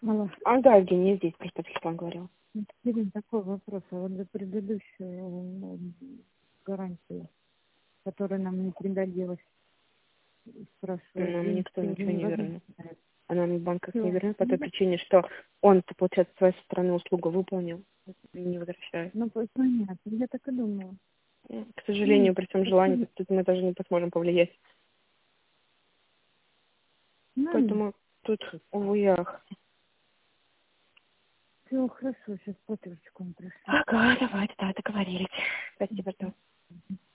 Алло. Да, Евгений, я здесь просто по телефону говорила. Екатерина, такой вопрос. А вот за предыдущую гарантию, которую нам не передалилась, спрашиваю, Нам деньги никто уже ничего не не вернул. возвращают. Она мне в банках не Все. вернет по той причине, что он-то, получается, с своей стороны услугу выполнил и не возвращает. Ну, понятно. Я так и думала. К сожалению, при всем желании, Спасибо. тут мы даже не сможем повлиять. Поэтому тут, увы и ах. Все хорошо, сейчас по трубочкам пришли. Ага, давайте, да, договорились. Спасибо, что